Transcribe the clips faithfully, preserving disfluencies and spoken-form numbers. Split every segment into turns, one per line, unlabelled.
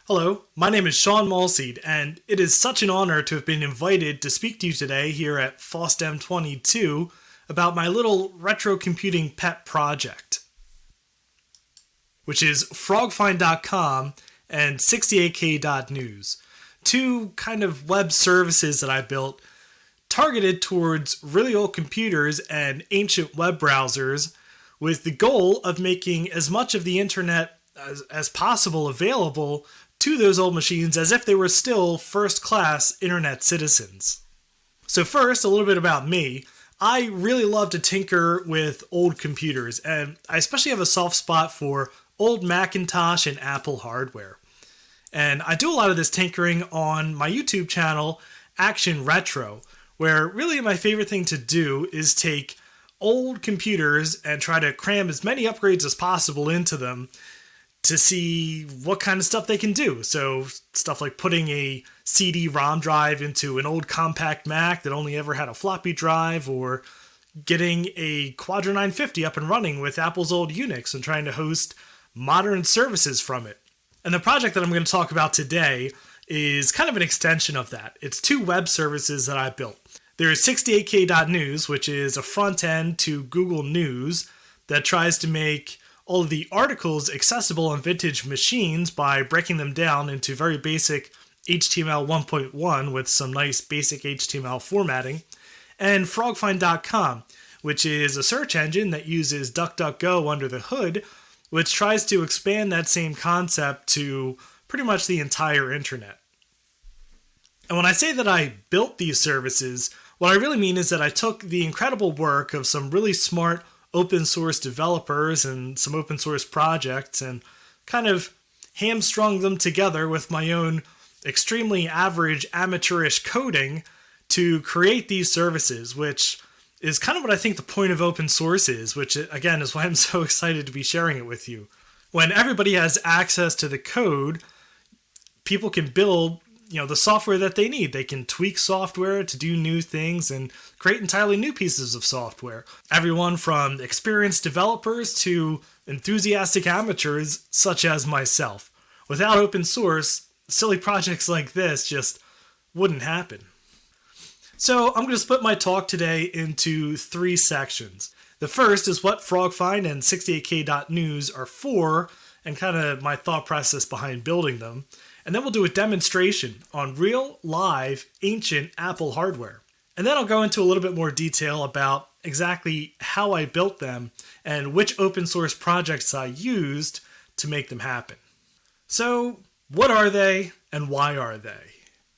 Hello, my name is Sean Malseed, and it is such an honor to have been invited to speak to you today here at FOSDEM twenty-two about my little retro computing pet project, which is frogfind dot com and sixty-eight k dot news, two kind of web services that I built targeted towards really old computers and ancient web browsers with the goal of making as much of the internet as, as possible available to those old machines as if they were still first-class internet citizens. So first, a little bit about me. I really love to tinker with old computers, and I especially have a soft spot for old Macintosh and Apple hardware. And I do a lot of this tinkering on my YouTube channel, Action Retro, where really my favorite thing to do is take old computers and try to cram as many upgrades as possible into them to see what kind of stuff they can do. So stuff like putting a C D ROM drive into an old compact Mac that only ever had a floppy drive, or getting a Quadra nine fifty up and running with Apple's old Unix and trying to host modern services from it. And the project that I'm going to talk about today is kind of an extension of that. It's two web services that I built. There's sixty-eight k dot news, which is a front end to Google News that tries to make all of the articles accessible on vintage machines by breaking them down into very basic H T M L one point one with some nice basic H T M L formatting, and frogfind dot com, which is a search engine that uses DuckDuckGo under the hood, which tries to expand that same concept to pretty much the entire internet. And when I say that I built these services, what I really mean is that I took the incredible work of some really smart open source developers and some open source projects and kind of hamstrung them together with my own extremely average amateurish coding to create these services, which is kind of what I think the point of open source is, which again is why I'm so excited to be sharing it with you. When everybody has access to the code, people can build you know, the software that they need. They can tweak software to do new things and create entirely new pieces of software. Everyone from experienced developers to enthusiastic amateurs such as myself. Without open source, silly projects like this just wouldn't happen. So I'm going to split my talk today into three sections. The first is what FrogFind and sixty-eight k dot news are for, and kind of my thought process behind building them. And then we'll do a demonstration on real, live, ancient Apple hardware. And then I'll go into a little bit more detail about exactly how I built them and which open source projects I used to make them happen. So, what are they and why are they?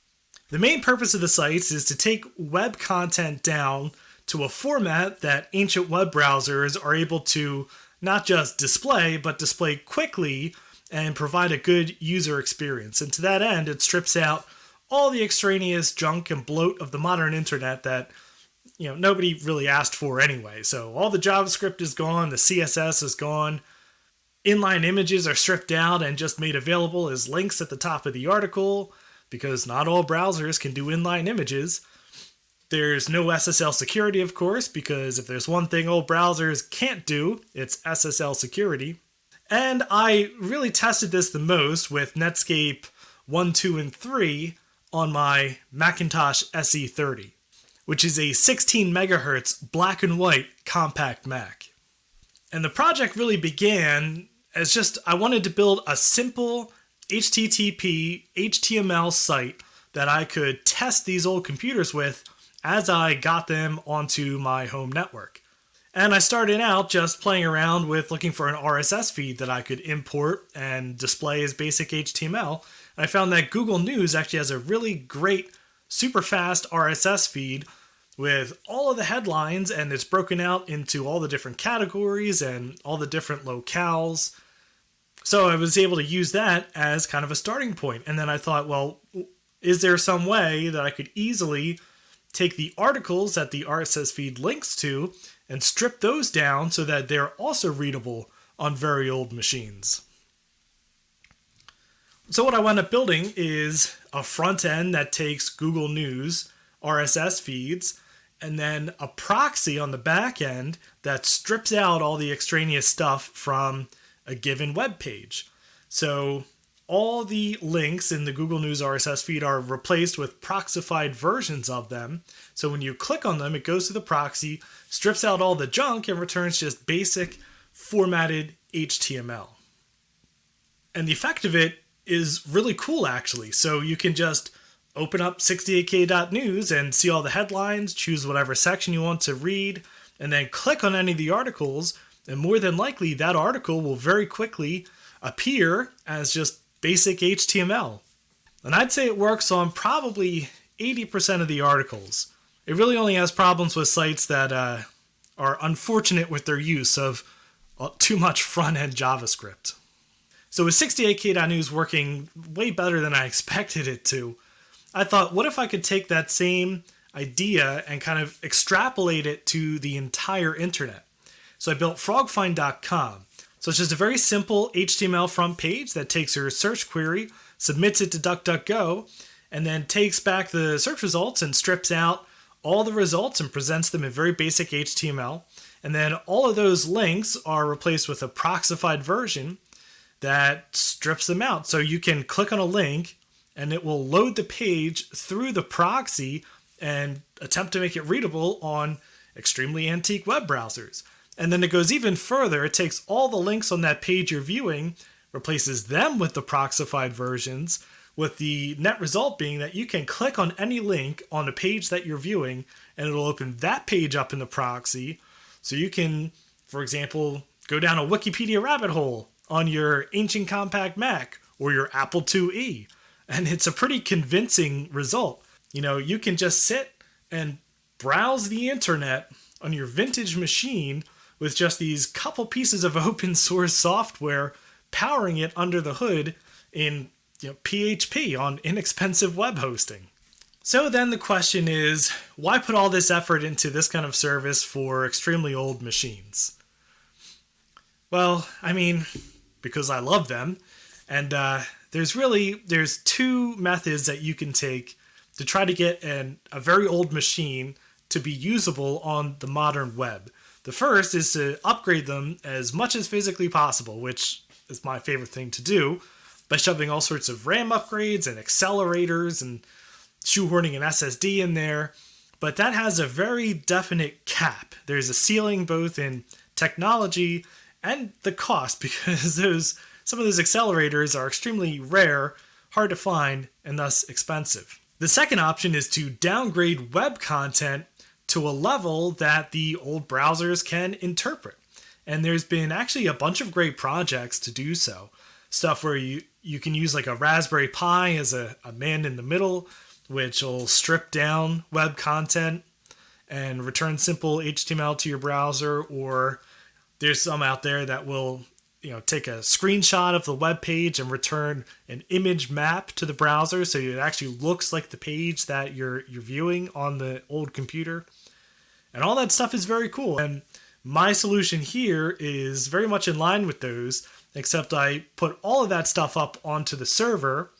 The main purpose of the sites is to take web content down to a format that ancient web browsers are able to not just display, but display quickly and provide a good user experience. And to that end, it strips out all the extraneous junk and bloat of the modern internet that, you know, nobody really asked for anyway. So all the JavaScript is gone, the C S S is gone, inline images are stripped out and just made available as links at the top of the article, because not all browsers can do inline images. There's no S S L security, of course, because if there's one thing old browsers can't do, it's S S L security. And I really tested this the most with Netscape one, two, and three on my Macintosh S E thirty, which is a sixteen megahertz black and white compact Mac. And the project really began as just I wanted to build a simple H T T P H T M L site that I could test these old computers with as I got them onto my home network. And I started out just playing around with looking for an R S S feed that I could import and display as basic H T M L. And I found that Google News actually has a really great, super fast R S S feed with all of the headlines, and it's broken out into all the different categories and all the different locales. So I was able to use that as kind of a starting point. And then I thought, well, is there some way that I could easily take the articles that the R S S feed links to and strip those down so that they're also readable on very old machines? So what I wound up building is a front end that takes Google News R S S feeds, and then a proxy on the back end that strips out all the extraneous stuff from a given web page. So all the links in the Google News R S S feed are replaced with proxified versions of them. So when you click on them, it goes to the proxy, strips out all the junk, and returns just basic formatted H T M L. And the effect of it is really cool, actually. So you can just open up sixty-eight K dot news and see all the headlines, choose whatever section you want to read, and then click on any of the articles, and more than likely that article will very quickly appear as just basic H T M L. And I'd say it works on probably eighty percent of the articles. It really only has problems with sites that uh, are unfortunate with their use of uh, too much front-end JavaScript. So with sixty-eight K dot news working way better than I expected it to, I thought, what if I could take that same idea and kind of extrapolate it to the entire internet? So I built frog find dot com. So it's just a very simple H T M L front page that takes your search query, submits it to DuckDuckGo, and then takes back the search results and strips out all the results and presents them in very basic H T M L. And then all of those links are replaced with a proxified version that strips them out. So you can click on a link and it will load the page through the proxy and attempt to make it readable on extremely antique web browsers. And then it goes even further. It takes all the links on that page you're viewing, replaces them with the proxified versions, with the net result being that you can click on any link on the page that you're viewing, and it'll open that page up in the proxy. So you can, for example, go down a Wikipedia rabbit hole on your ancient compact Mac or your Apple two E. And it's a pretty convincing result. You know, you can just sit and browse the internet on your vintage machine with just these couple pieces of open source software powering it under the hood in, you know, P H P on inexpensive web hosting. So then the question is, why put all this effort into this kind of service for extremely old machines? Well, I mean, because I love them, and uh, there's really, there's two methods that you can take to try to get an, a very old machine to be usable on the modern web. The first is to upgrade them as much as physically possible, which is my favorite thing to do, by shoving all sorts of RAM upgrades and accelerators and shoehorning an S S D in there. But that has a very definite cap. There's a ceiling both in technology and the cost, because those some of those accelerators are extremely rare, hard to find, and thus expensive. The second option is to downgrade web content to a level that the old browsers can interpret. And there's been actually a bunch of great projects to do so. Stuff where you, you can use like a Raspberry Pi as a, a man in the middle, which will strip down web content and return simple H T M L to your browser. Or there's some out there that will, you know, take a screenshot of the web page and return an image map to the browser, so it actually looks like the page that you're you're viewing on the old computer. And all that stuff is very cool. And my solution here is very much in line with those, except I put all of that stuff up onto the server,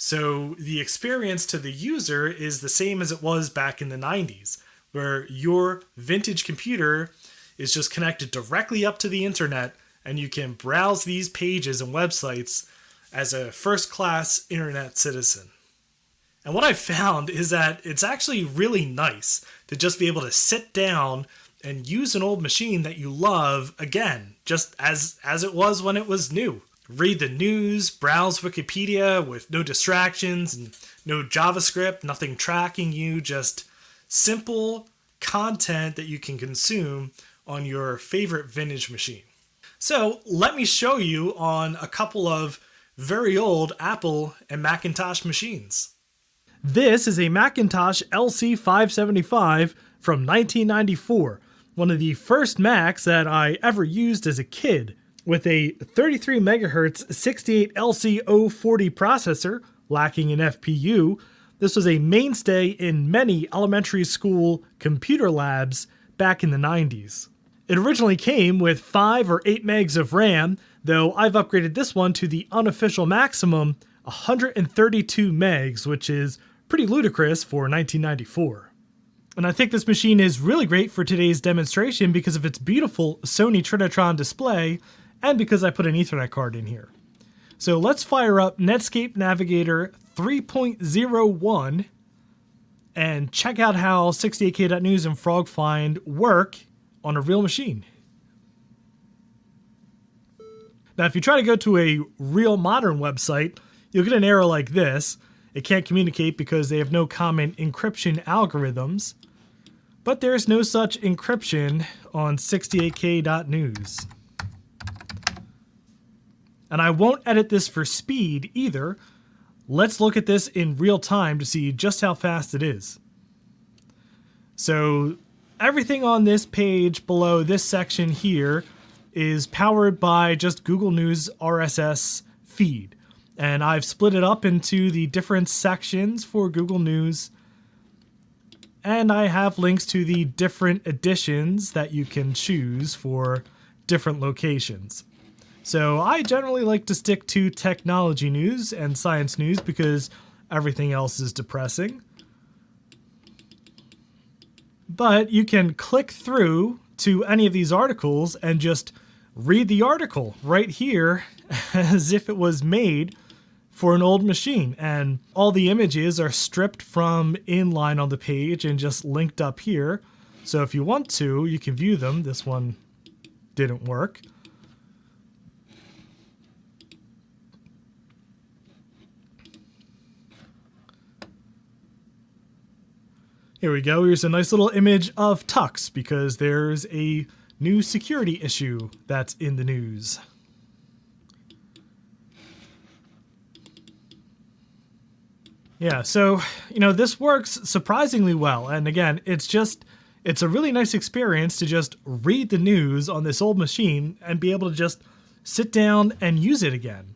so the experience to the user is the same as it was back in the nineties, where your vintage computer is just connected directly up to the internet, and you can browse these pages and websites as a first-class internet citizen. And what I've found is that it's actually really nice to just be able to sit down and use an old machine that you love again, just as, as it was when it was new. Read the news, browse Wikipedia with no distractions and no JavaScript, nothing tracking you, just simple content that you can consume on your favorite vintage machine. So let me show you on a couple of very old Apple and Macintosh machines. This is a Macintosh L C five seventy-five from nineteen ninety-four, one of the first Macs that I ever used as a kid, with a thirty-three megahertz sixty-eight L C zero forty processor, lacking an F P U. This was a mainstay in many elementary school computer labs back in the nineties. It originally came with five or eight megs of RAM, though I've upgraded this one to the unofficial maximum, one hundred thirty-two megs, which is pretty ludicrous for nineteen ninety-four. And I think this machine is really great for today's demonstration because of its beautiful Sony Trinitron display, and because I put an Ethernet card in here. So let's fire up Netscape Navigator three point oh one and check out how sixty-eight K dot news and FrogFind work on a real machine. Now, if you try to go to a real modern website, you'll get an error like this. It can't communicate because they have no common encryption algorithms. But there's no such encryption on sixty-eight K dot news. And I won't edit this for speed either. Let's look at this in real time to see just how fast it is. So everything on this page below this section here is powered by just Google News R S S feed. And I've split it up into the different sections for Google News. And I have links to the different editions that you can choose for different locations. So I generally like to stick to technology news and science news because everything else is depressing. But you can click through to any of these articles and just read the article right here as if it was made for an old machine. And all the images are stripped from inline on the page and just linked up here. So if you want to, you can view them. This one didn't work. Here we go. Here's a nice little image of Tux because there's a new security issue that's in the news. Yeah, so, you know, this works surprisingly well. And again, it's just, it's a really nice experience to just read the news on this old machine and be able to just sit down and use it again.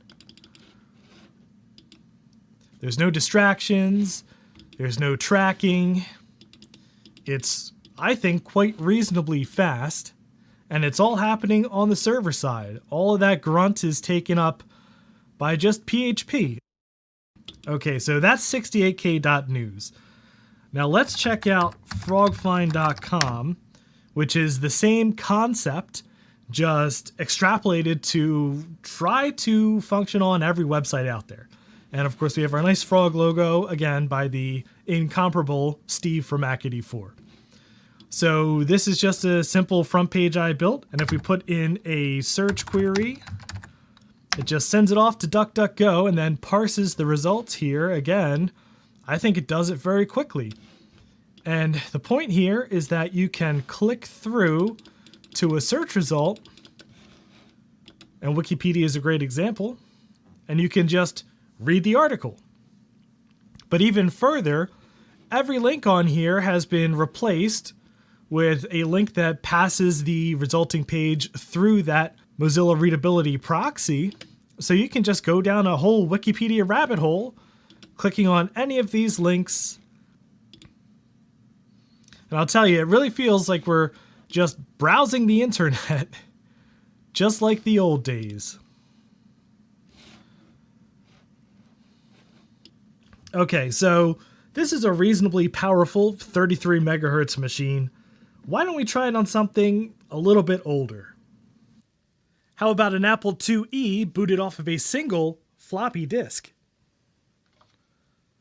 There's no distractions. There's no tracking. It's, I think, quite reasonably fast, and it's all happening on the server side. All of that grunt is taken up by just P H P. Okay, so that's sixty-eight K dot news. Now let's check out frog find dot com, which is the same concept, just extrapolated to try to function on every website out there. And of course, we have our nice frog logo, again, by the incomparable Steve from Mac eighty-four. So this is just a simple front page I built. And if we put in a search query, it just sends it off to DuckDuckGo and then parses the results here. Again, I think it does it very quickly. And the point here is that you can click through to a search result, and Wikipedia is a great example, and you can just read the article. But even further, every link on here has been replaced with a link that passes the resulting page through that Mozilla Readability proxy. So you can just go down a whole Wikipedia rabbit hole, clicking on any of these links. And I'll tell you, it really feels like we're just browsing the internet, just like the old days. Okay, so this is a reasonably powerful thirty-three megahertz machine. Why don't we try it on something a little bit older? How about an Apple two E booted off of a single floppy disk?